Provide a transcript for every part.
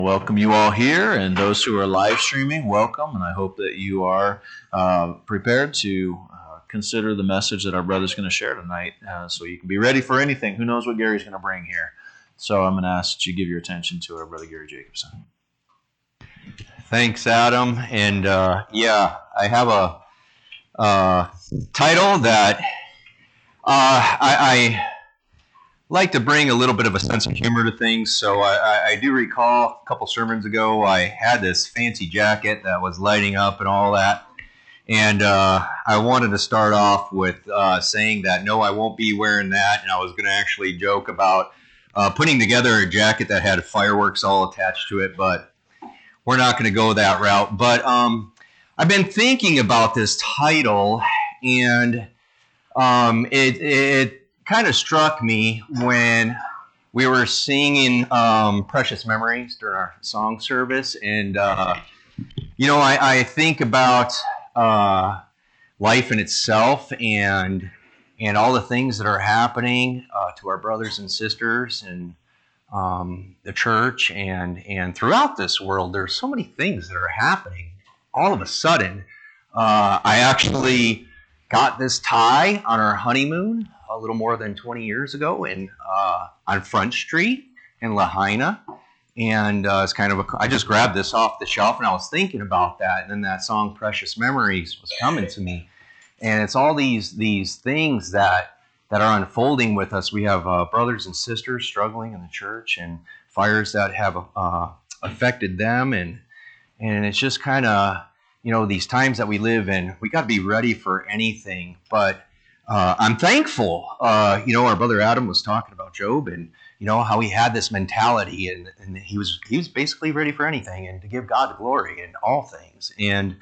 Welcome you all here, and those who are live streaming, welcome. And I hope that you are prepared to consider the message that our brother's going to share tonight, so you can be ready for anything. Who knows what Gary's going to bring here? So I'm going to ask that you give your attention to our brother Gary Jacobson. Thanks, Adam. And I have a title that I like to bring a little bit of a sense of humor to things. So I do recall a couple sermons ago, I had this fancy jacket that was lighting up and all that. And I wanted to start off with saying that, no, I won't be wearing that. And I was going to actually joke about putting together a jacket that had fireworks all attached to it, but we're not going to go that route. But I've been thinking about this title, and it kind of struck me when we were singing Precious Memories during our song service. And, I think about life in itself and all the things that are happening to our brothers and sisters and the church and throughout this world. There's so many things that are happening all of a sudden. I actually got this tie on our honeymoon a little more than 20 years ago on Front Street in Lahaina. And it's I just grabbed this off the shelf, and I was thinking about that. And then that song Precious Memories was coming to me. And it's all these things that are unfolding with us. We have brothers and sisters struggling in the church, and fires that have affected them. And it's just kind of, these times that we live in, we got to be ready for anything. But I'm thankful. Our brother Adam was talking about Job, and how he had this mentality, and he was basically ready for anything, and to give God the glory in all things. And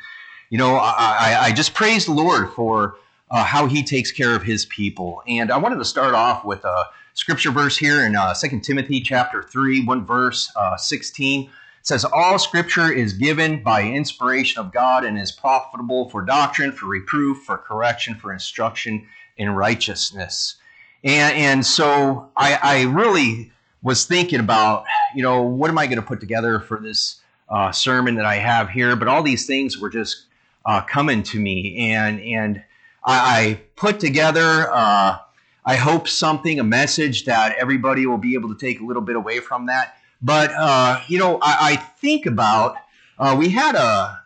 I just praise the Lord for how He takes care of His people. And I wanted to start off with a scripture verse here in 2 Timothy chapter 3, 1 verse 16. It says, "All scripture is given by inspiration of God and is profitable for doctrine, for reproof, for correction, for instruction in righteousness." And so I really was thinking about, what am I going to put together for this sermon that I have here? But all these things were just coming to me, and I put together, I hope a message that everybody will be able to take a little bit away from that. But, I think about, we had a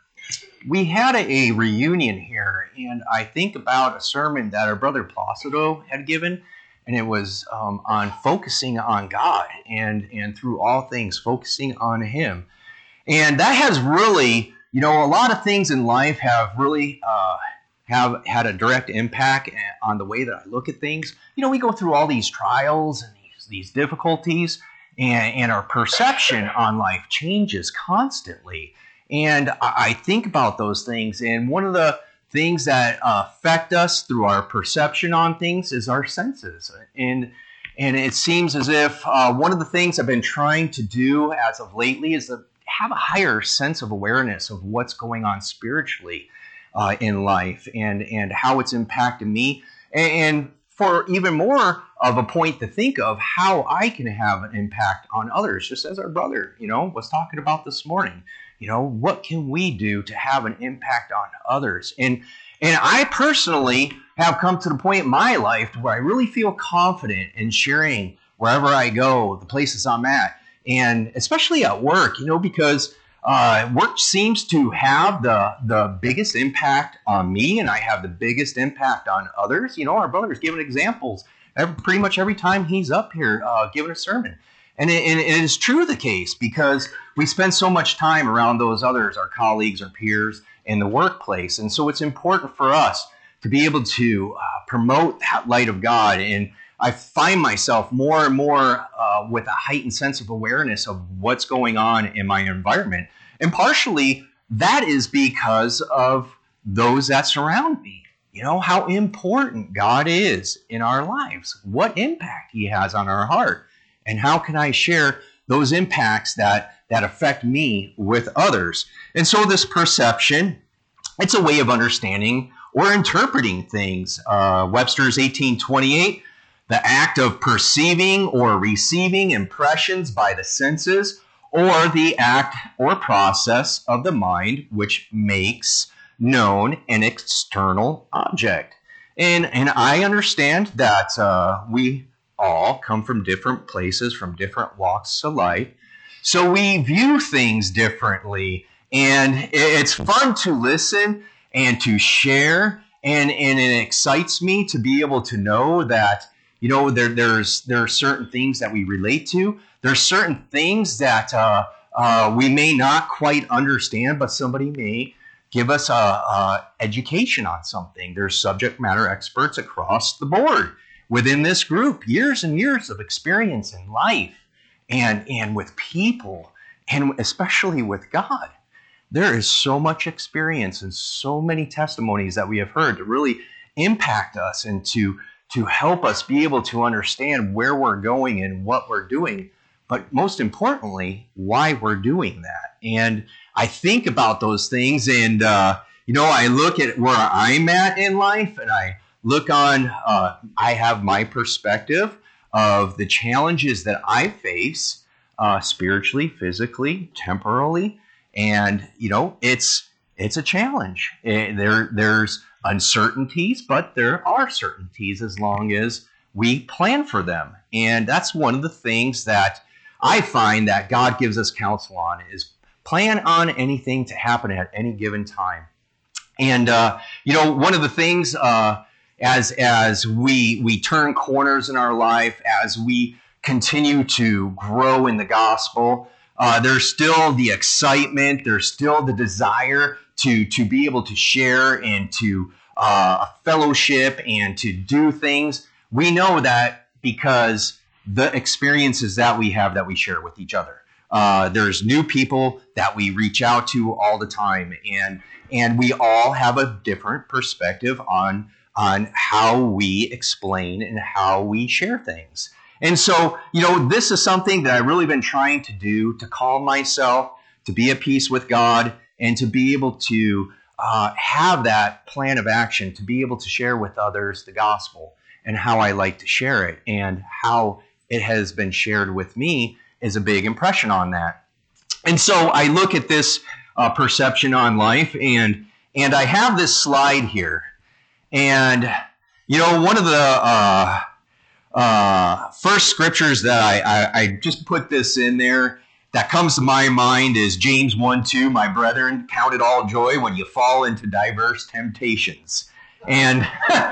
reunion here, and I think about a sermon that our brother Placido had given, and it was on focusing on God and through all things, focusing on Him. And that has really, a lot of things in life have really have had a direct impact on the way that I look at things. We go through all these trials and these difficulties, and our perception on life changes constantly. And I think about those things, and one of the things that affect us through our perception on things is our senses. And it seems as if one of the things I've been trying to do as of lately is to have a higher sense of awareness of what's going on spiritually in life and how it's impacted me. And for even more of a point to think of how I can have an impact on others, just as our brother, was talking about this morning. What can we do to have an impact on others? And I personally have come to the point in my life where I really feel confident in sharing wherever I go, the places I'm at, and especially at work, because work seems to have the biggest impact on me, and I have the biggest impact on others. Our brother's giving examples pretty much every time he's up here giving a sermon. And it is true the case, because we spend so much time around those others, our colleagues, our peers in the workplace. And so it's important for us to be able to promote that light of God. And I find myself more and more with a heightened sense of awareness of what's going on in my environment. And partially that is because of those that surround me. How important God is in our lives, what impact He has on our heart. And how can I share those impacts that affect me with others? And so this perception, it's a way of understanding or interpreting things. Webster's 1828, the act of perceiving or receiving impressions by the senses or the act or process of the mind which makes known an external object. And I understand that we all come from different places, from different walks of life. So we view things differently. And it's fun to listen and to share. And it excites me to be able to know that, there are certain things that we relate to. There's certain things that we may not quite understand, but somebody may give us a education on something. There's subject matter experts across the board within this group, years and years of experience in life and with people, and especially with God. There is so much experience and so many testimonies that we have heard to really impact us and to help us be able to understand where we're going and what we're doing, but most importantly, why we're doing that. And I think about those things, and I look at where I'm at in life, and I look on. I have my perspective of the challenges that I face, spiritually, physically, temporally, and it's a challenge. There's uncertainties, but there are certainties as long as we plan for them, and that's one of the things that I find that God gives us counsel on is plan on anything to happen at any given time. And, one of the things as we turn corners in our life, as we continue to grow in the gospel, there's still the excitement, there's still the desire to be able to share and to fellowship and to do things. We know that because the experiences that we have that we share with each other. There's new people that we reach out to all the time, and we all have a different perspective on how we explain and how we share things. And so, this is something that I've really been trying to do to calm myself, to be at peace with God, and to be able to have that plan of action, to be able to share with others the gospel and how I like to share it and how it has been shared with me is a big impression on that. And so I look at this perception on life, and I have this slide here. And, one of the first scriptures that I just put this in there that comes to my mind is James 1:2, my brethren, count it all joy when you fall into diverse temptations. And,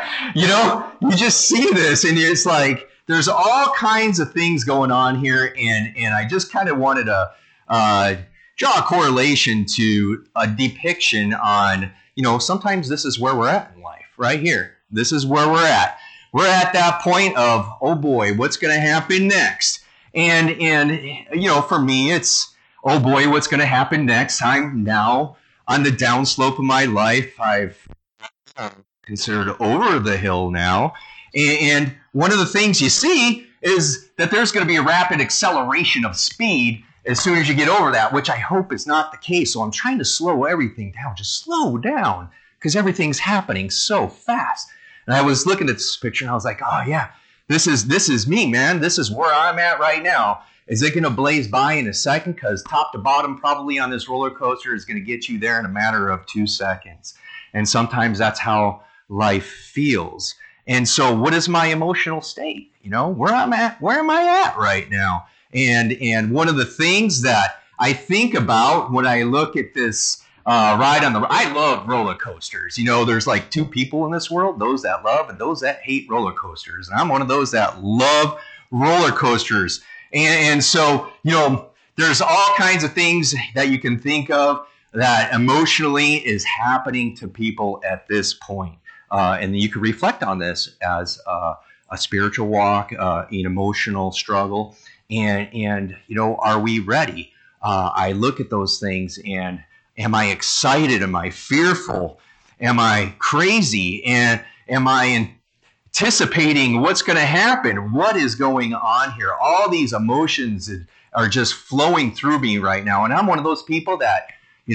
you just see this, and it's like, there's all kinds of things going on here, and I just kind of wanted to draw a correlation to a depiction on, sometimes this is where we're at in life, right here. This is where we're at. We're at that point of, oh boy, what's going to happen next? And for me, it's, oh boy, what's going to happen next? I'm now on the downslope of my life. I've considered over the hill now. And one of the things you see is that there's going to be a rapid acceleration of speed as soon as you get over that, which I hope is not the case. So I'm trying to slow everything down. Just slow down, because everything's happening so fast. And I was looking at this picture, and I was like, oh, yeah, this is me, man. This is where I'm at right now. Is it going to blaze by in a second? Because top to bottom, probably on this roller coaster, is going to get you there in a matter of 2 seconds. And sometimes that's how life feels. And so what is my emotional state? Where am I at right now? And one of the things that I think about when I look at this ride I love roller coasters. There's like two people in this world, those that love and those that hate roller coasters. And I'm one of those that love roller coasters. And so, there's all kinds of things that you can think of that emotionally is happening to people at this point. And you can reflect on this as a spiritual walk, an emotional struggle, and are we ready? I look at those things, and am I excited? Am I fearful? Am I crazy? And am I anticipating what's going to happen? What is going on here? All these emotions are just flowing through me right now, and I'm one of those people that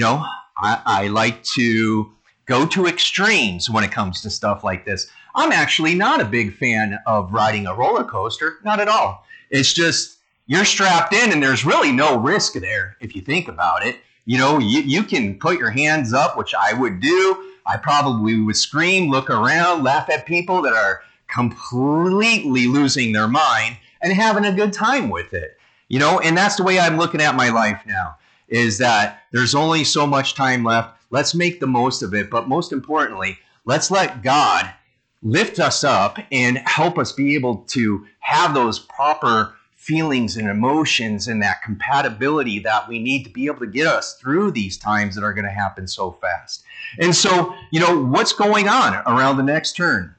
I like to go to extremes when it comes to stuff like this. I'm actually not a big fan of riding a roller coaster, not at all. It's just, you're strapped in and there's really no risk there if you think about it. You can put your hands up, which I would do. I probably would scream, look around, laugh at people that are completely losing their mind and having a good time with it. And that's the way I'm looking at my life now, is that there's only so much time left. Let's make the most of it. But most importantly, let's let God lift us up and help us be able to have those proper feelings and emotions and that compatibility that we need to be able to get us through these times that are going to happen so fast. And so, what's going on around the next turn?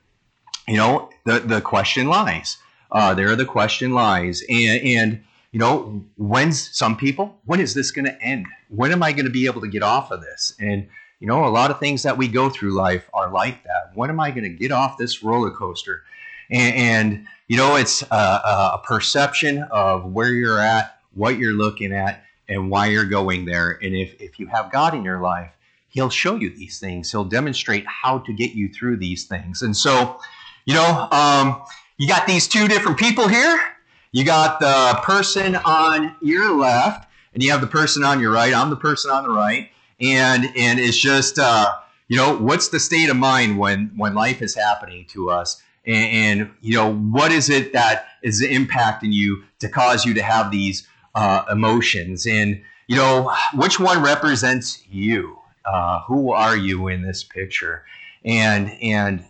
The question lies. There the question lies. And when is this going to end? When am I going to be able to get off of this? And, a lot of things that we go through life are like that. When am I going to get off this roller coaster? And it's a perception of where you're at, what you're looking at, and why you're going there. And if you have God in your life, He'll show you these things. He'll demonstrate how to get you through these things. And so, you got these two different people here. You got the person on your left, and you have the person on your right. I'm the person on the right. And it's just, what's the state of mind when life is happening to us? And what is it that is impacting you to cause you to have these emotions? And, which one represents you? Who are you in this picture? And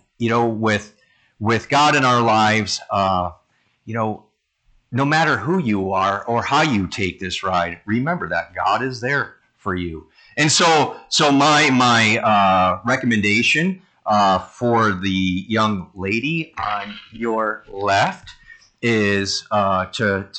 with God in our lives, no matter who you are or how you take this ride, remember that God is there for you. And so my recommendation for the young lady on your left is to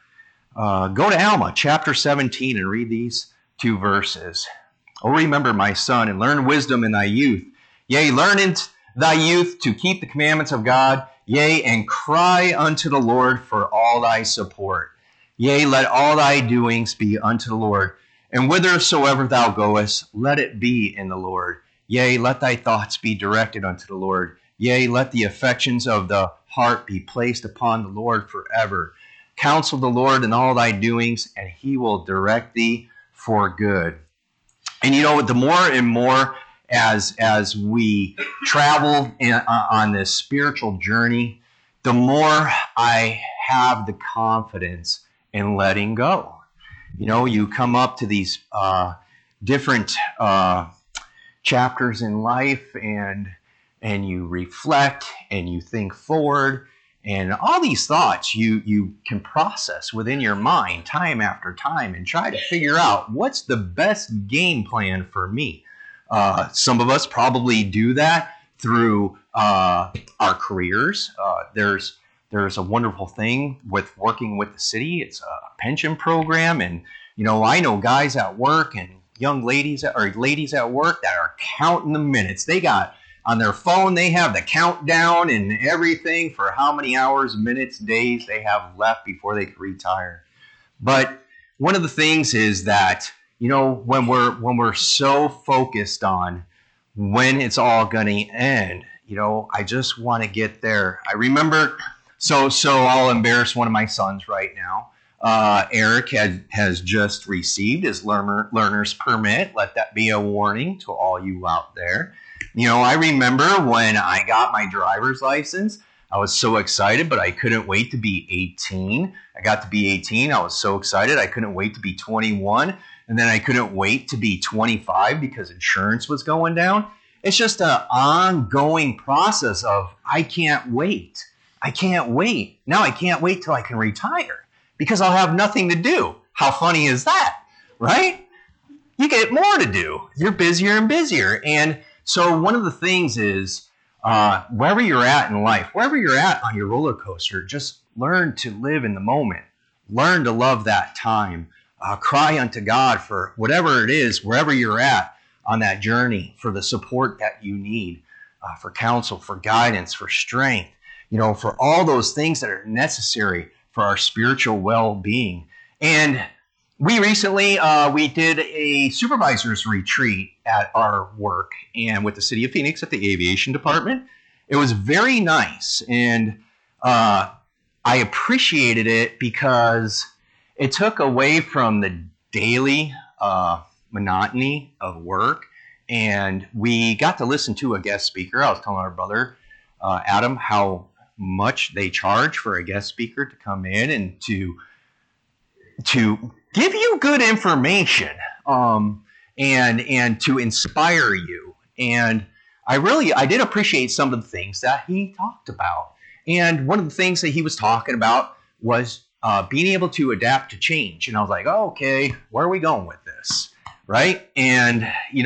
go to Alma chapter 17 and read these two verses. Oh, remember, my son, and learn wisdom in thy youth. Yea, learn in thy youth to keep the commandments of God. Yea, and cry unto the Lord for all thy support. Yea, let all thy doings be unto the Lord. And whithersoever thou goest, let it be in the Lord. Yea, let thy thoughts be directed unto the Lord. Yea, let the affections of the heart be placed upon the Lord forever. Counsel the Lord in all thy doings, and He will direct thee for good. And the more and more as we travel on this spiritual journey, the more I have the confidence in letting go. You come up to these different chapters in life, and you reflect and you think forward, and all these thoughts you can process within your mind time after time and try to figure out what's the best game plan for me. Some of us probably do that through our careers. There's a wonderful thing with working with the city. It's a pension program, and I know guys at work and young ladies at work that are counting the minutes. They got on their phone, they have the countdown and everything for how many hours, minutes, days they have left before they can retire. But one of the things is that when we're so focused on when it's all going to end, I just want to get there. I remember, so I'll embarrass one of my sons right now. Eric has just received his learner's permit. Let that be a warning to all you out there. I remember when I got my driver's license, I was so excited, but I couldn't wait to be 18. I got to be 18. I was so excited. I couldn't wait to be 21. And then I couldn't wait to be 25 because insurance was going down. It's just an ongoing process of I can't wait. I can't wait. Now I can't wait till I can retire because I'll have nothing to do. How funny is that, right? You get more to do. You're busier and busier. And so one of the things is wherever you're at in life, wherever you're at on your roller coaster, just learn to live in the moment. Learn to love that time. Cry unto God for whatever it is, wherever you're at on that journey, for the support that you need, for counsel, for guidance, for strength, for all those things that are necessary for our spiritual well-being. And we recently, we did a supervisor's retreat at our work and with the City of Phoenix at the Aviation Department. It was very nice. And I I appreciated it because it took away from the daily monotony of work, and we got to listen to a guest speaker. I was telling our brother Adam how much they charge for a guest speaker to come in and to give you good information, and to inspire you. And I did appreciate some of the things that he talked about. And one of the things that he was talking about was being able to adapt to change. And I was like, oh, okay, where are we going with this? Right? And,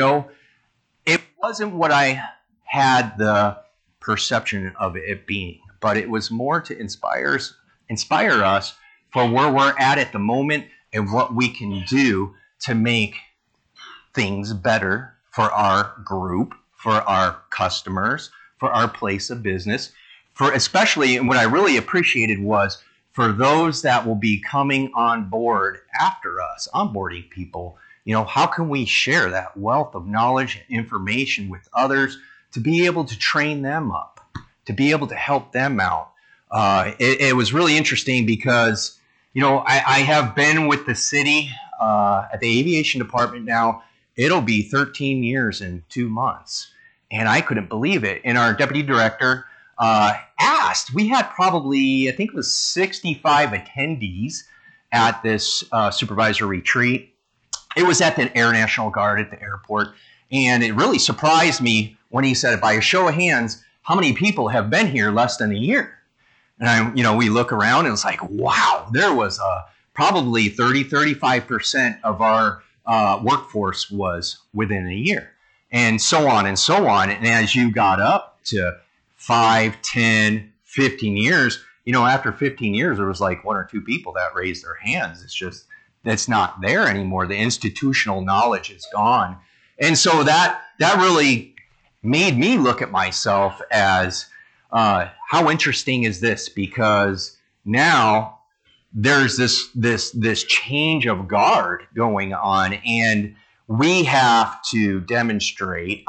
it wasn't what I had the perception of it being, but it was more to inspire us for where we're at the moment and what we can do to make things better for our group, for our customers, for our place of business, for especially, and what I really appreciated was for those that will be coming on board after us, onboarding people. How can we share that wealth of knowledge and information with others to be able to train them up, to be able to help them out? It was really interesting because, I have been with the city at the aviation department now. It'll be 13 years in 2 months. And I couldn't believe it. And our deputy director asked, we had probably, I think it was 65 attendees at this supervisor retreat. It was at the Air National Guard at the airport. And it really surprised me when he said, by a show of hands, how many people have been here less than a year? And we look around and it's like, wow, there was probably 35% of our workforce was within a year, and so on and so on. And as you got up to 5, 10, 15 years, after 15 years, there was like 1 or 2 people that raised their hands. That's not there anymore. The institutional knowledge is gone. And so that really made me look at myself as, how interesting is this? Because now there's this change of guard going on, and I have to demonstrate,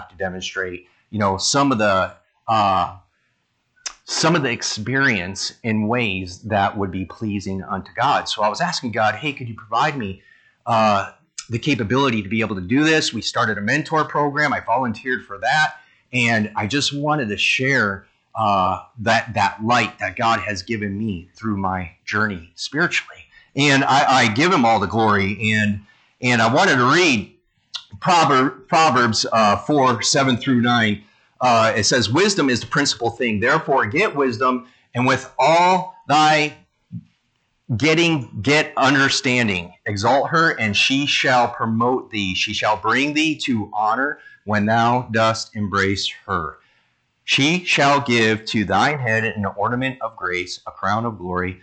some of the experience in ways that would be pleasing unto God. So I was asking God, hey, could you provide me the capability to be able to do this? We started a mentor program. I volunteered for that, and I just wanted to share that light that God has given me through my journey spiritually. And I give him all the glory. And I wanted to read Proverbs 4, 7 through 9. It says, wisdom is the principal thing. Therefore, get wisdom, and with all thy get understanding. Exalt her, and she shall promote thee. She shall bring thee to honor when thou dost embrace her. She shall give to thine head an ornament of grace, a crown of glory.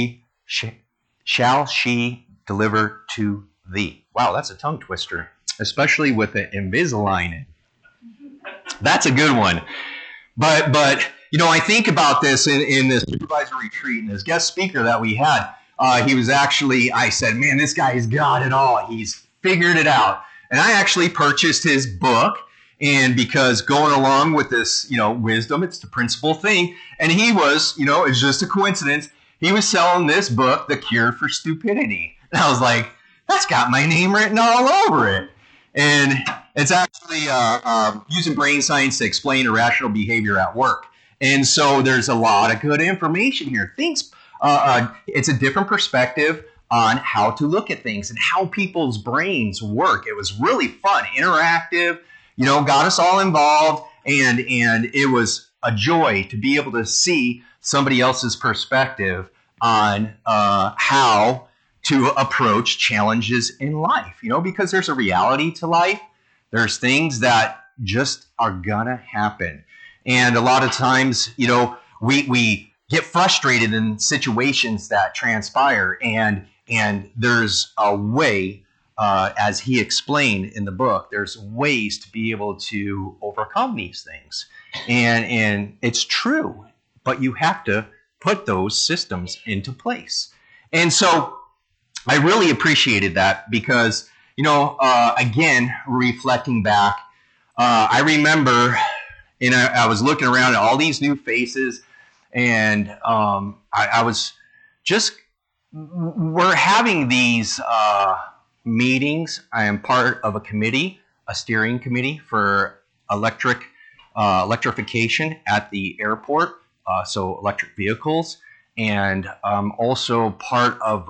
Shall she deliver to thee. Wow, that's a tongue twister, especially with the Invisalign. That's a good one. But I think about this in this supervisor retreat, and this guest speaker that we had, he was actually, I said, man, this guy's got it all. He's figured it out. And I actually purchased his book. And because going along with this, wisdom, it's the principal thing. And he was, it's just a coincidence, he was selling this book, The Cure for Stupidity. And I was like, that's got my name written all over it. And it's actually using brain science to explain irrational behavior at work. And so there's a lot of good information here. It's a different perspective on how to look at things and how people's brains work. It was really fun, interactive. Got us all involved, and it was a joy to be able to see somebody else's perspective on how to approach challenges in life, because there's a reality to life. There's things that just are gonna happen. And a lot of times, we get frustrated in situations that transpire, and there's a way, as he explained in the book, there's ways to be able to overcome these things. And it's true, but you have to put those systems into place. And so I really appreciated that because, again, reflecting back, I remember, I was looking around at all these new faces, And I was just, we're having these meetings. I am part of a committee, a steering committee for electrification at the airport, so electric vehicles, and also part of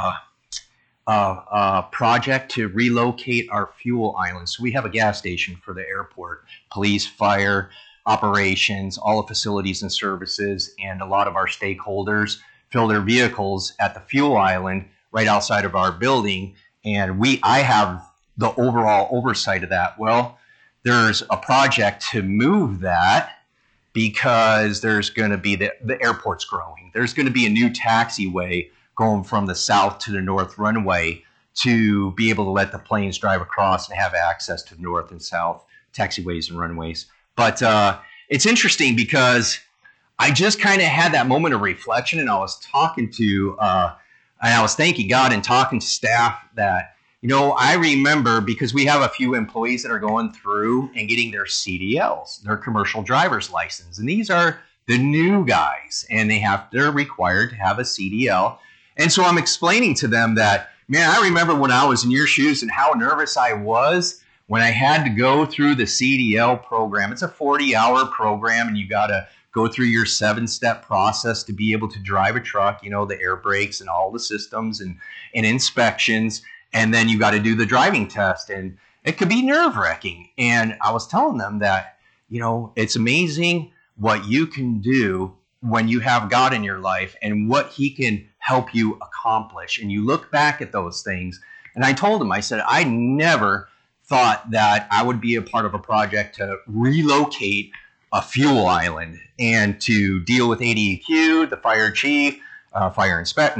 a project to relocate our fuel islands. So we have a gas station for the airport, police, fire, operations, all the facilities and services, and a lot of our stakeholders fill their vehicles at the fuel island right outside of our building. And I have the overall oversight of that. Well, there's a project to move that because there's going to be the airport's growing. There's going to be a new taxiway going from the south to the north runway to be able to let the planes drive across and have access to the north and south taxiways and runways. But it's interesting because I just kind of had that moment of reflection, and I was talking to, and I was thanking God and talking to staff that, I remember, because we have a few employees that are going through and getting their CDLs, their commercial driver's license. And these are the new guys, and they're required to have a CDL. And so I'm explaining to them that, man, I remember when I was in your shoes and how nervous I was when I had to go through the CDL program. It's a 40-hour program, and you got to go through your 7-step process to be able to drive a truck, the air brakes and all the systems and inspections. And then you got to do the driving test, and it could be nerve-wracking. And I was telling them that, it's amazing what you can do when you have God in your life and what he can help you accomplish. And you look back at those things. And I told him, I said, I never thought that I would be a part of a project to relocate a fuel island and to deal with ADEQ, the fire chief, fire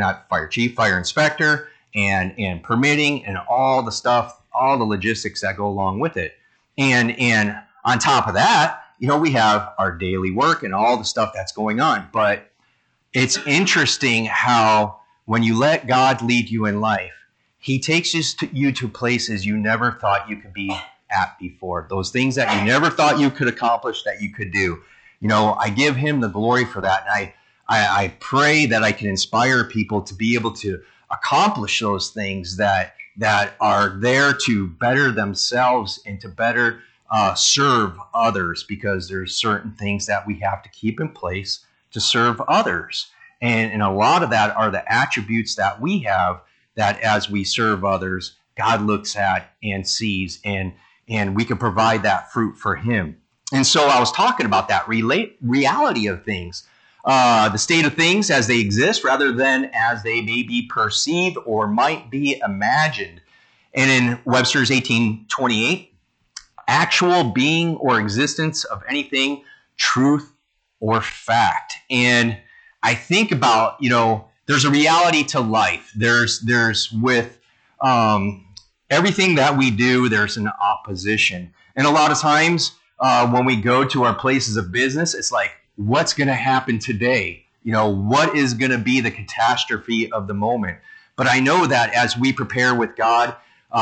inspector, and permitting and all the stuff, all the logistics that go along with it. And on top of that, we have our daily work and all the stuff that's going on. But it's interesting how when you let God lead you in life, he takes you to places you never thought you could be at before. Those things that you never thought you could accomplish that you could do. I give him the glory for that. And I pray that I can inspire people to be able to accomplish those things that are there to better themselves and to better serve others, because there's certain things that we have to keep in place to serve others. And a lot of that are the attributes that we have that as we serve others, God looks at and sees, and we can provide that fruit for him. And so I was talking about that reality of things. The state of things as they exist rather than as they may be perceived or might be imagined. And in Webster's 1828, actual being or existence of anything, truth or fact. And I think about, there's a reality to life. There's with everything that we do, there's an opposition. And a lot of times when we go to our places of business, it's like, what's going to happen today? What is going to be the catastrophe of the moment? But I know that as we prepare with God,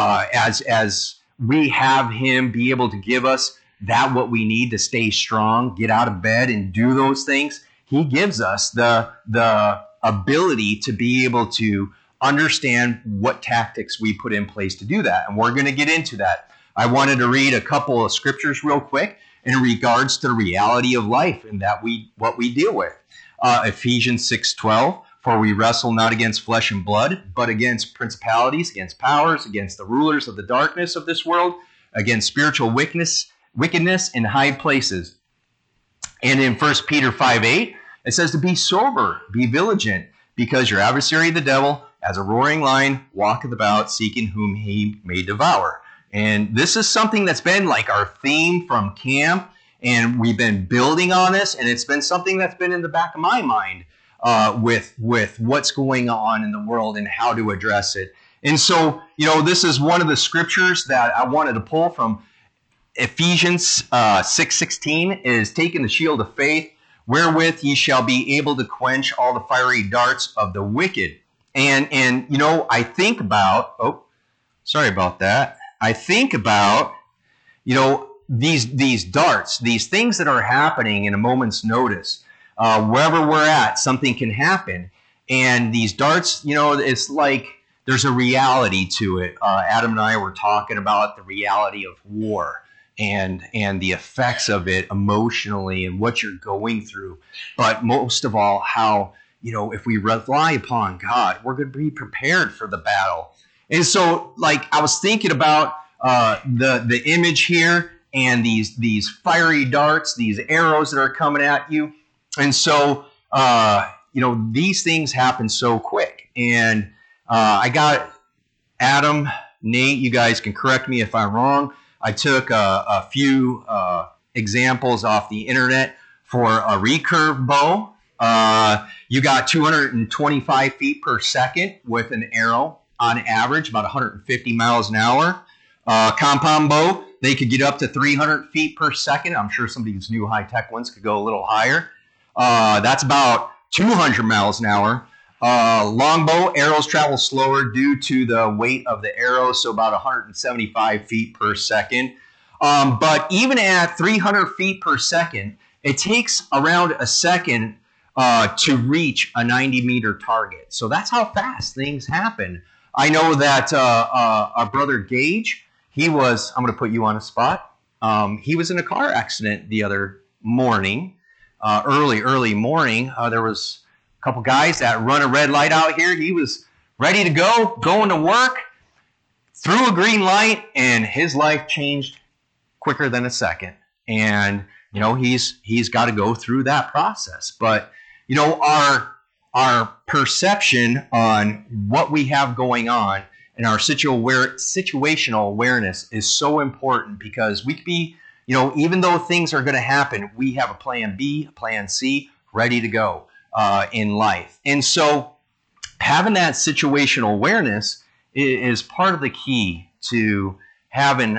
as we have him be able to give us what we need to stay strong, get out of bed and do those things, he gives us the ability to be able to understand what tactics we put in place to do that. And we're going to get into that. I wanted to read a couple of scriptures real quick in regards to the reality of life and what we deal with. Ephesians 6:12, for we wrestle not against flesh and blood, but against principalities, against powers, against the rulers of the darkness of this world, against spiritual wickedness in high places. And in 1 Peter 5:8, it says to be sober, be vigilant, because your adversary the devil, as a roaring lion, walketh about, seeking whom he may devour. And this is something that's been like our theme from camp, and we've been building on this, and it's been something that's been in the back of my mind with what's going on in the world and how to address it. And so, this is one of the scriptures that I wanted to pull from Ephesians 6:16 is taking the shield of faith, wherewith ye shall be able to quench all the fiery darts of the wicked. And I think about, sorry about that. I think about, these darts, these things that are happening in a moment's notice. wherever we're at, something can happen. And these darts, it's like there's a reality to it. Adam and I were talking about the reality of war and the effects of it emotionally and what you're going through. But most of all, how, if we rely upon God, we're going to be prepared for the battle. And so, like, I was thinking about the image here and these fiery darts, these arrows that are coming at you. And so, these things happen so quick. And I got Adam, Nate, you guys can correct me if I'm wrong. I took a few examples off the internet for a recurve bow. You got 225 feet per second with an arrow on average, about 150 miles an hour. Compound bow, they could get up to 300 feet per second. I'm sure some of these new high-tech ones could go a little higher. That's about 200 miles an hour. Longbow arrows travel slower due to the weight of the arrow, so about 175 feet per second. But even at 300 feet per second, it takes around a second to reach a 90-meter target. So that's how fast things happen. I know that our brother Gage, I'm going to put you on a spot. He was in a car accident the other morning, early morning. There was a couple guys that run a red light out here. He was ready to go, going to work, threw a green light, and his life changed quicker than a second. And, he's got to go through that process. But, our perception on what we have going on and our situational awareness is so important, because we could be, even though things are going to happen, we have a plan B, a plan C ready to go in life. And so having that situational awareness is part of the key to having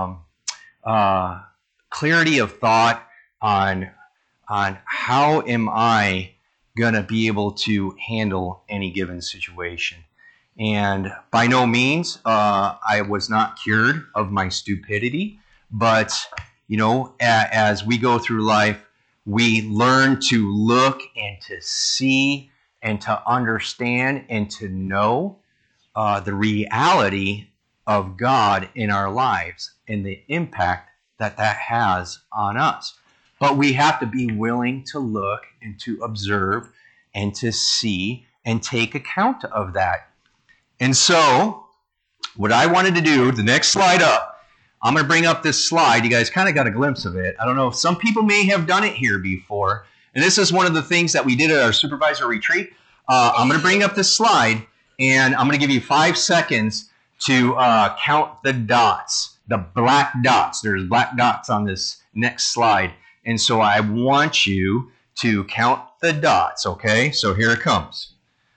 clarity of thought on how am I going to be able to handle any given situation. And by no means, I was not cured of my stupidity, but, as we go through life, we learn to look and to see and to understand and to know the reality of God in our lives and the impact that has on us. But we have to be willing to look and to observe and to see and take account of that. And so, what I wanted to do, the next slide up, I'm going to bring up this slide. You guys kind of got a glimpse of it. I don't know if some people may have done it here before. And this is one of the things that we did at our supervisor retreat. I'm going to bring up this slide, and I'm going to give you 5 seconds to count the dots, the black dots. There's black dots on this next slide. And so I want you to count the dots, okay? So here it comes.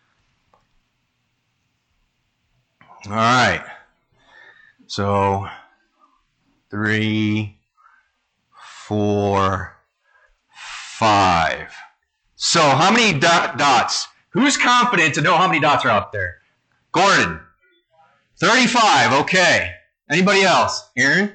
All right. So 3, 4, 5. So how many dots? Who's confident to know how many dots are out there? Gordon. 35. Okay. Anybody else? Aaron?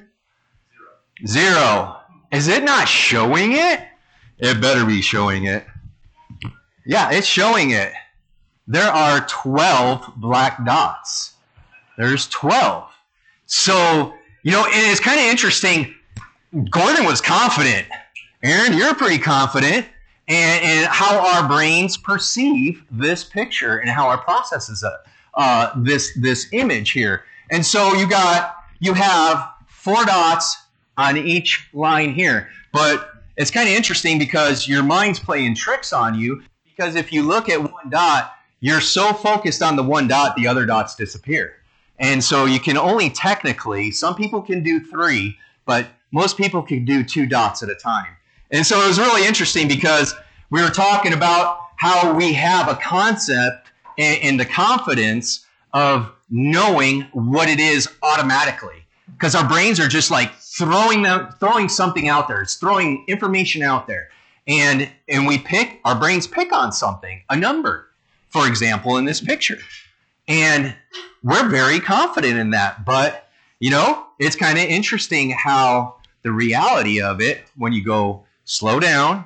0. Is it not showing it? It better be showing it. Yeah, it's showing it. There are 12 black dots. There's 12. So, and it's kind of interesting. Gordon was confident. Aaron, you're pretty confident. And how our brains perceive this picture and how our processes this image here. And so you have 4 dots on each line here. But it's kind of interesting because your mind's playing tricks on you, because if you look at one dot, you're so focused on the one dot, the other dots disappear. And so you can only technically, some people can do 3, but most people can do 2 dots at a time. And so it was really interesting because we were talking about how we have a concept and the confidence of knowing what it is automatically. Because our brains are just like throwing something out there. It's throwing information out there. And our brains pick on something, a number, for example, in this picture. And we're very confident in that. But, it's kind of interesting how the reality of it, when you go slow down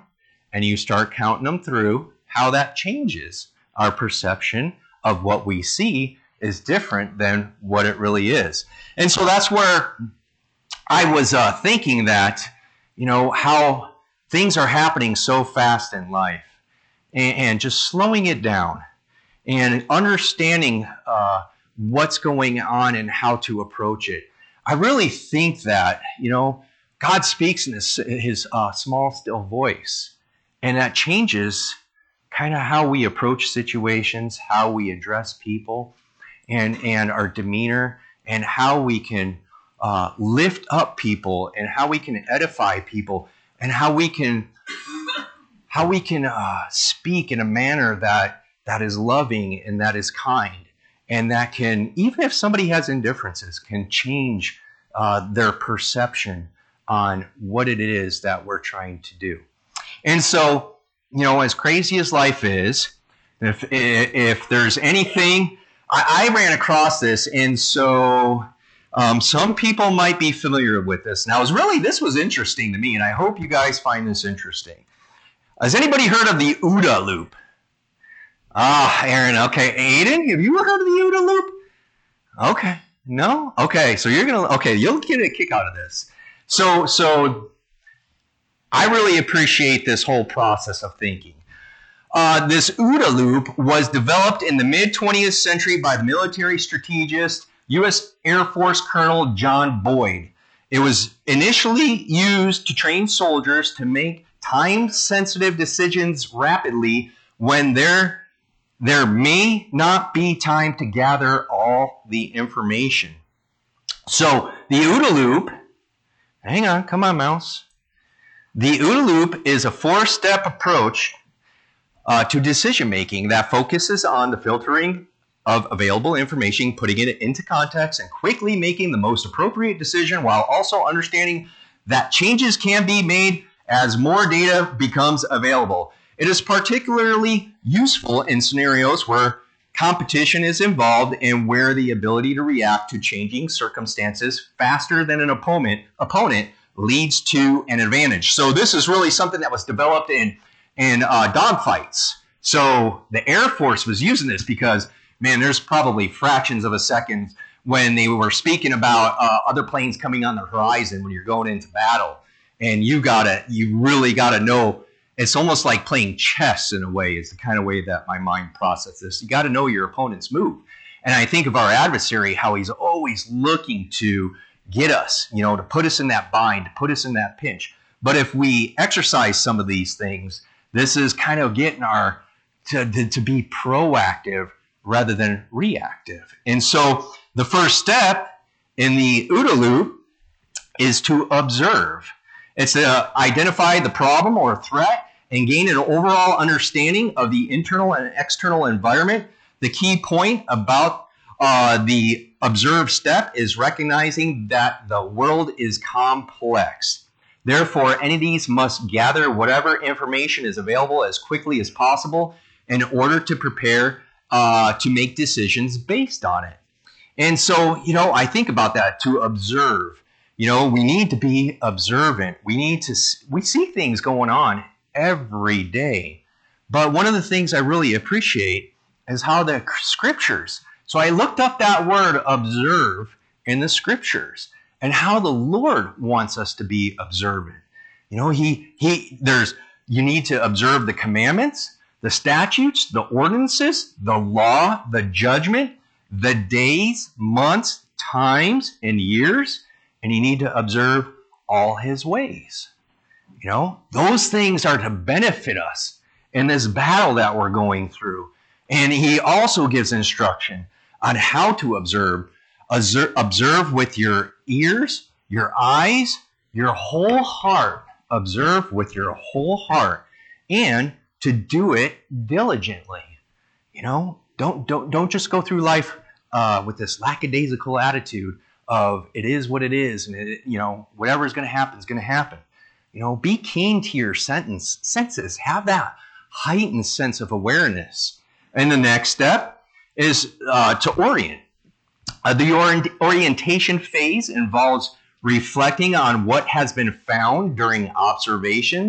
and you start counting them through, how that changes our perception of what we see is different than what it really is. And so that's where I was thinking that, how things are happening so fast in life, and just slowing it down and understanding what's going on and how to approach it. I really think that, God speaks in his small, still voice, and that changes kind of how we approach situations, how we address people, and our demeanor, and how we can lift up people, and how we can edify people, and how we can speak in a manner that is loving and that is kind, and that can, even if somebody has indifferences, can change their perception on what it is that we're trying to do. And so, as crazy as life is, if there's anything, I ran across this, and so some people might be familiar with this. Now, this was interesting to me, and I hope you guys find this interesting. Has anybody heard of the OODA loop? Aaron, okay. Aiden, have you heard of the OODA loop? Okay. No? Okay, so you'll get a kick out of this. So I really appreciate this whole process of thinking. This OODA loop was developed in the mid-20th century by the military strategist, U.S. Air Force Colonel John Boyd. It was initially used to train soldiers to make time-sensitive decisions rapidly when there may not be time to gather all the information. So the OODA loop, hang on, come on, mouse. The OODA loop is a 4-step approach to decision-making that focuses on the filtering of available information, putting it into context, and quickly making the most appropriate decision, while also understanding that changes can be made as more data becomes available. It is particularly useful in scenarios where competition is involved and where the ability to react to changing circumstances faster than an opponent leads to an advantage. So this is really something that was developed in dogfights. So the Air Force was using this because, man, there's probably fractions of a second when they were speaking about other planes coming on the horizon when you're going into battle. And you really gotta know. It's almost like playing chess in a way, is the kind of way that my mind processes this. You got to know your opponent's move. And I think of our adversary, how he's always looking to get us, to put us in that bind, to put us in that pinch. But if we exercise some of these things, this is kind of getting to be proactive rather than reactive. And so the first step in the OODA loop is to observe. It's to identify the problem or threat and gain an overall understanding of the internal and external environment. The key point about the observe step is recognizing that the world is complex. Therefore, entities must gather whatever information is available as quickly as possible in order to prepare to make decisions based on it. And so, I think about that, to observe. We need to be observant. We see things going on every day. But one of the things I really appreciate is how the scriptures. So I looked up that word observe in the scriptures and how the Lord wants us to be observant. You need to observe the commandments, the statutes, the ordinances, the law, the judgment, the days, months, times, and years, and you need to observe all his ways. Those things are to benefit us in this battle that we're going through. And he also gives instruction on how to observe. Observe with your ears, your eyes, your whole heart. Observe with your whole heart, and to do it diligently. Don't just go through life with this lackadaisical attitude of it is what it is, and whatever is going to happen is going to happen. Be keen to your senses. Have that heightened sense of awareness. And the next step is to orient. The orientation phase involves reflecting on what has been found during observations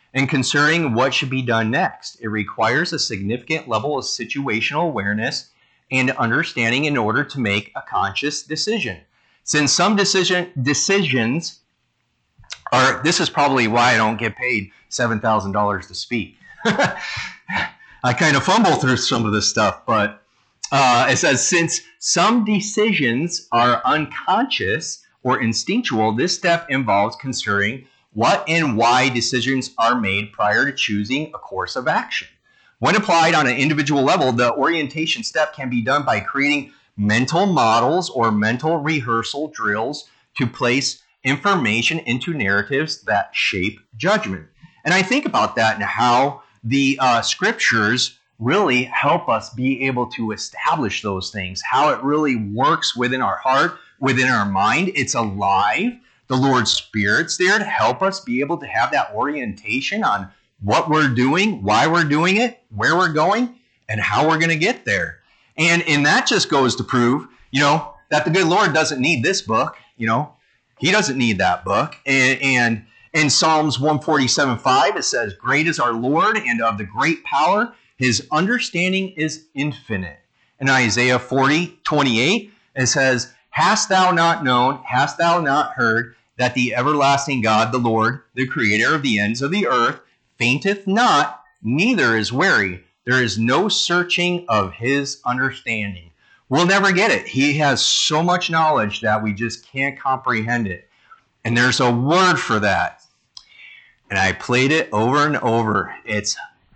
and concerning what should be done next. It requires a significant level of situational awareness and understanding in order to make a conscious decision. Since some decisions are, this is probably why I don't get paid $7,000 to speak. I kind of fumble through some of this stuff, but it says, since some decisions are unconscious or instinctual, this step involves considering what and why decisions are made prior to choosing a course of action. When applied on an individual level, the orientation step can be done by creating mental models or mental rehearsal drills to place information into narratives that shape judgment. And I think about that and how the scriptures really help us be able to establish those things, how it really works within our heart, within our mind. It's alive. The Lord's Spirit's there to help us be able to have that orientation on what we're doing, why we're doing it, where we're going, and how we're going to get there. And that just goes to prove, that the good Lord doesn't need this book. He doesn't need that book. And in Psalms 147:5, it says, great is our Lord, and of the great power, his understanding is infinite. In Isaiah 40:28, it says, hast thou not known, hast thou not heard, that the everlasting God, the Lord, the creator of the ends of the earth, fainteth not, neither is weary. There is no searching of his understanding. We'll never get it. He has so much knowledge that we just can't comprehend it. And there's a word for that. And I played it over and over. It's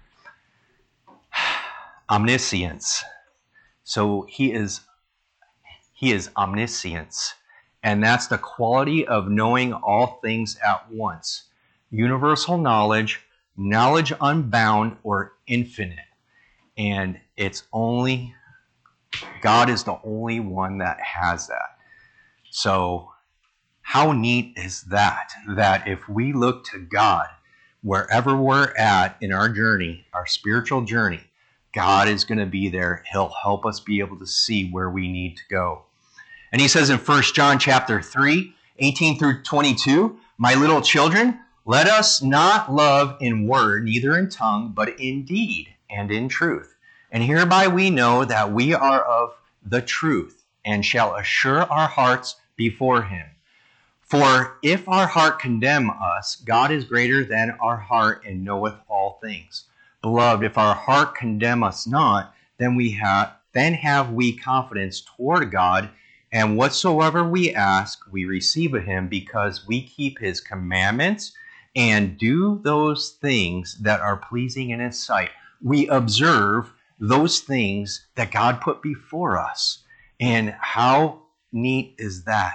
omniscience. So he is omniscience. And that's the quality of knowing all things at once. Universal knowledge, knowledge unbound or infinite. And it's only, God is the only one that has that. So how neat is that? That if we look to God, wherever we're at in our journey, our spiritual journey, God is going to be there. He'll help us be able to see where we need to go. And he says in 1 John chapter 3, 18 through 22, my little children, let us not love in word, neither in tongue, but in deed and in truth. And hereby we know that we are of the truth, and shall assure our hearts before him. For if our heart condemn us, God is greater than our heart and knoweth all things. Beloved, if our heart condemn us not, then have we confidence toward God, and whatsoever we ask, we receive of him, because we keep his commandments and do those things that are pleasing in his sight. We observe those things that God put before us. And how neat is that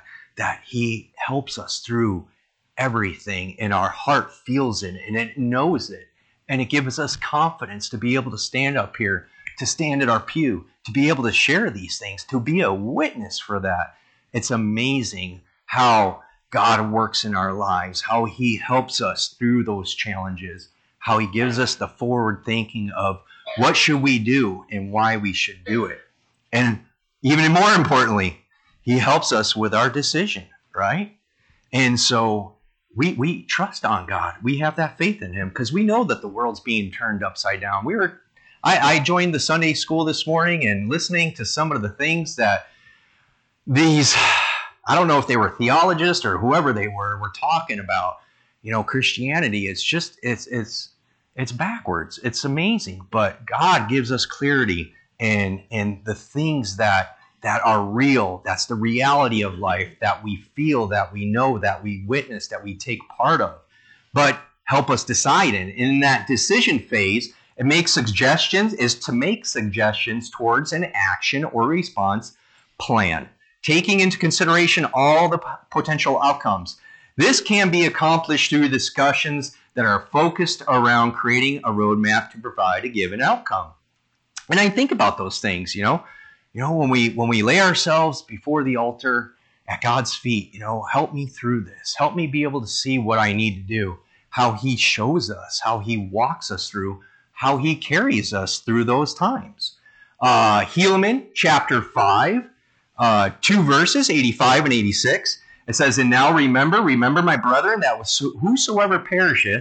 he helps us through everything, and our heart feels it and it knows it. And it gives us confidence to be able to stand up here, to stand at our pew, to be able to share these things, to be a witness for that. It's amazing how God works in our lives, how he helps us through those challenges, how he gives us the forward thinking of what should we do and why we should do it. And even more importantly, he helps us with our decision, right? And so we trust on God. We have that faith in him because we know that the world's being turned upside down. I joined the Sunday school this morning and listening to some of the things that these, I don't know if they were theologists or whoever they were talking about. Christianity, it's backwards. It's amazing. But God gives us clarity and the things that are real. That's the reality of life that we feel, that we know, that we witness, that we take part of. But help us decide in that decision phase. It makes suggestions is to make suggestions towards an action or response plan, taking into consideration all the potential outcomes. This can be accomplished through discussions that are focused around creating a roadmap to provide a given outcome. And I think about those things, when we lay ourselves before the altar at God's feet, help me through this. Help me be able to see what I need to do, how he shows us, how he walks us through, how he carries us through those times. Helaman chapter 5, 2 verses, 85 and 86. It says, and now remember my brethren, that whosoever perisheth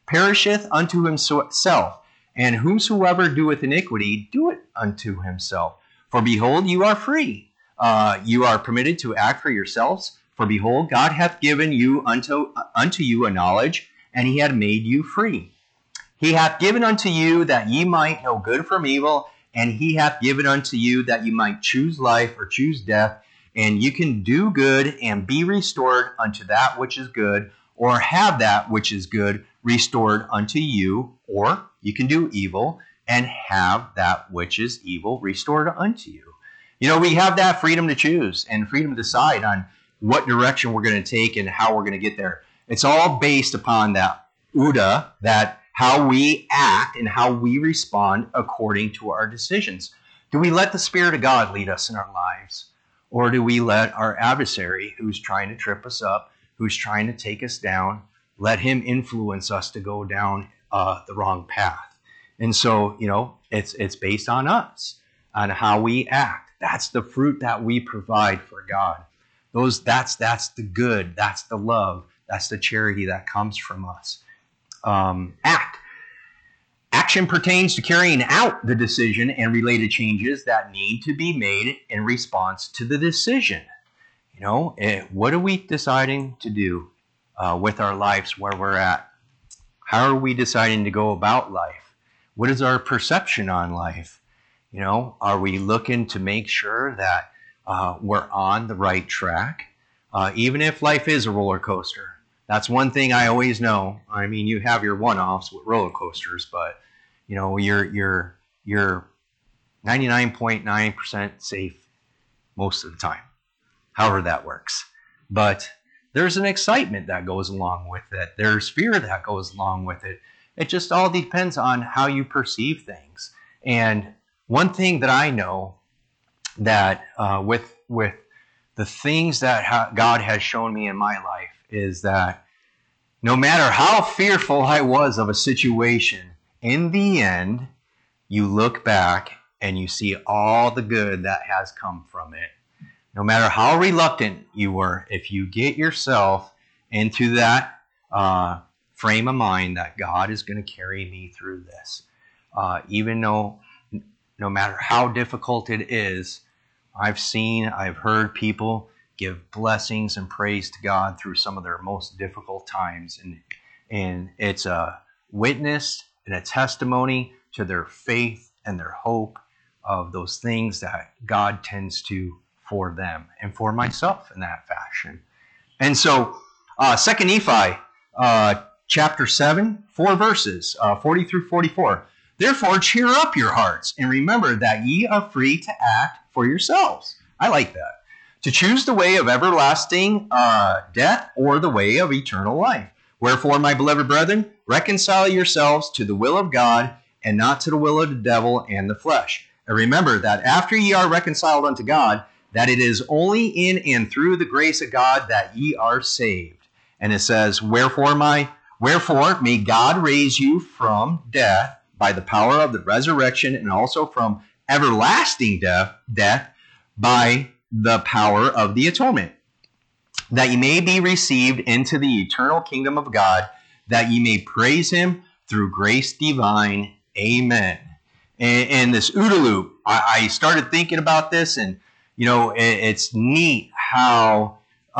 perisheth unto himself, and whomsoever doeth iniquity doeth unto himself. For behold, you are free. You are permitted to act for yourselves. For behold, God hath given you unto you a knowledge, and he hath made you free. He hath given unto you that ye might know good from evil, and he hath given unto you that you might choose life or choose death, and you can do good and be restored unto that which is good, or have that which is good restored unto you, or you can do evil and have that which is evil restored unto you. You know, we have that freedom to choose and freedom to decide on what direction we're going to take and how we're going to get there. It's all based upon that Uda, that how we act and how we respond according to our decisions. Do we let the Spirit of God lead us in our lives? Or do we let our adversary, who's trying to trip us up, who's trying to take us down, let him influence us to go down the wrong path? And so, you know, it's based on us, on how we act. That's the fruit that we provide for God. That's the good, that's the love, that's the charity that comes from us. Action pertains to carrying out the decision and related changes that need to be made in response to the decision. You know, what are we deciding to do with our lives where we're at? How are we deciding to go about life? What is our perception on life? You know, are we looking to make sure that we're on the right track? Even if life is a roller coaster. That's one thing I always know. I mean, you have your one-offs with roller coasters, but you know, you're 99.9% safe most of the time, however that works. But there's an excitement that goes along with it. There's fear that goes along with it. It just all depends on how you perceive things. And one thing that I know that with the things that God has shown me in my life is that no matter how fearful I was of a situation, in the end, you look back and you see all the good that has come from it. No matter how reluctant you were, if you get yourself into that frame of mind that God is going to carry me through this, even though no matter how difficult it is, I've heard people give blessings and praise to God through some of their most difficult times. And it's a witness and a testimony to their faith and their hope of those things that God tends to for them and for myself in that fashion. And so 2 Nephi chapter 7, 4 verses, 40 through 44. Therefore cheer up your hearts and remember that ye are free to act for yourselves. I like that. To choose the way of everlasting death or the way of eternal life. Wherefore, my beloved brethren, reconcile yourselves to the will of God and not to the will of the devil and the flesh. And remember that after ye are reconciled unto God, that it is only in and through the grace of God that ye are saved. And it says, Wherefore may God raise you from death by the power of the resurrection, and also from everlasting death by the power of the atonement, that ye may be received into the eternal kingdom of God, that ye may praise him through grace divine. Amen. And this OODA loop, I started thinking about this, and you know, it's neat how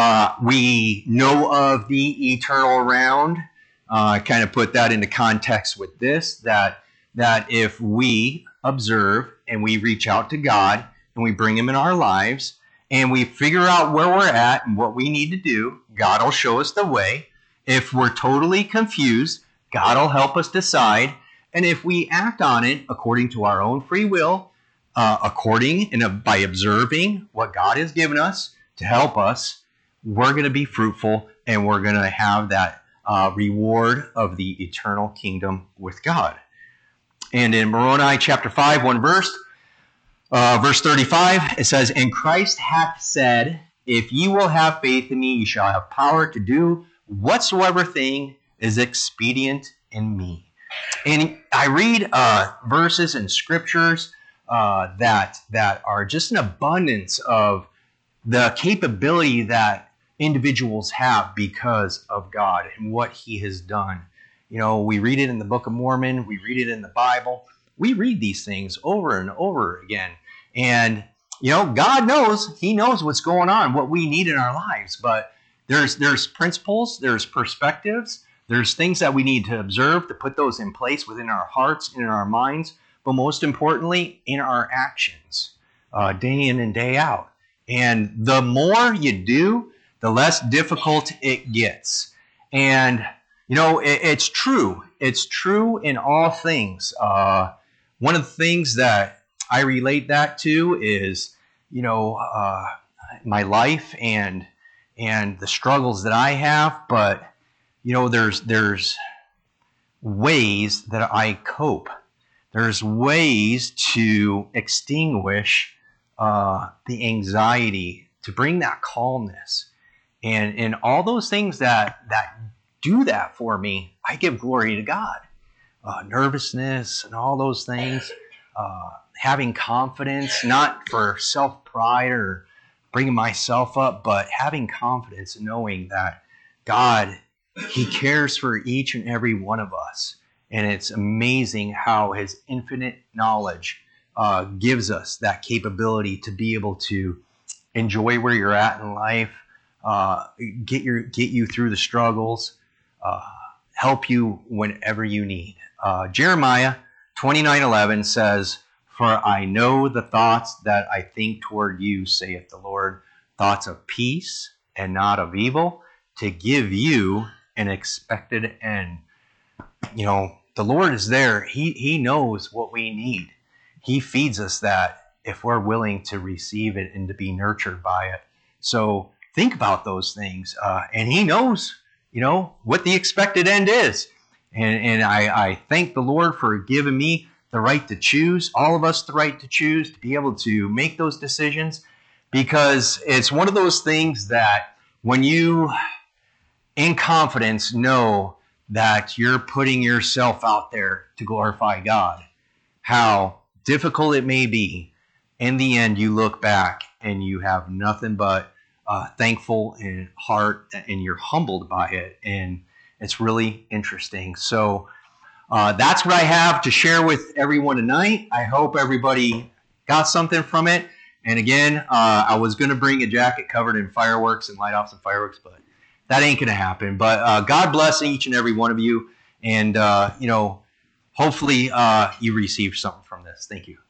we know of the eternal round. I kind of put that into context with this, that if we observe and we reach out to God and we bring him in our lives and we figure out where we're at and what we need to do, God will show us the way. If we're totally confused, God will help us decide. And if we act on it according to our own free will, by observing what God has given us to help us, we're going to be fruitful and we're going to have that reward of the eternal kingdom with God. And in Moroni chapter 5, one verse 35, it says, And Christ hath said, If ye will have faith in me, ye shall have power to do whatsoever thing is expedient in me. And I read verses and scriptures that are just an abundance of the capability that individuals have because of God and what he has done. We read it in the Book of Mormon. We read it in the Bible. We read these things over and over again. And, God knows. He knows what's going on, what we need in our lives. But there's principles, there's perspectives, there's things that we need to observe to put those in place within our hearts and in our minds, but most importantly, in our actions, day in and day out. And the more you do, the less difficult it gets. And, it's true. It's true in all things. One of the things that I relate that to is, my life and the struggles that I have. But, there's ways that I cope. There's ways to extinguish the anxiety, to bring that calmness. And all those things that do that for me, I give glory to God. Nervousness and all those things, having confidence, not for self-pride or bringing myself up, but having confidence and knowing that God, He cares for each and every one of us. And it's amazing how His infinite knowledge gives us that capability to be able to enjoy where you're at in life, get you through the struggles, help you whenever you need. Jeremiah 29:11 says, "For I know the thoughts that I think toward you, saith the Lord, thoughts of peace and not of evil, to give you an expected end." The Lord is there. He knows what we need. He feeds us that if we're willing to receive it and to be nurtured by it. So think about those things. And He knows, what the expected end is. And I thank the Lord for giving me the right to choose, all of us the right to choose, to be able to make those decisions. Because it's one of those things that when you, in confidence, know that you're putting yourself out there to glorify God, how difficult it may be, in the end you look back and you have nothing but thankful in heart, and you're humbled by it, and it's really interesting. So that's what I have to share with everyone tonight. I hope everybody got something from it. And again, I was going to bring a jacket covered in fireworks and light off some fireworks, but that ain't going to happen. But God bless each and every one of you. And, hopefully you received something from this. Thank you.